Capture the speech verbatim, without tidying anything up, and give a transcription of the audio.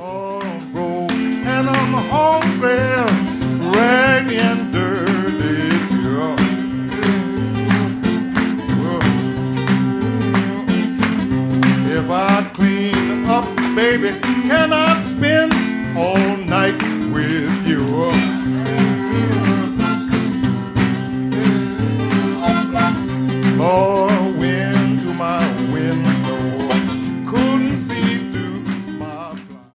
I'm broke and I'm hungry, ragged and dirty, girl. If I clean up, baby, can I spend all night with you? Lord,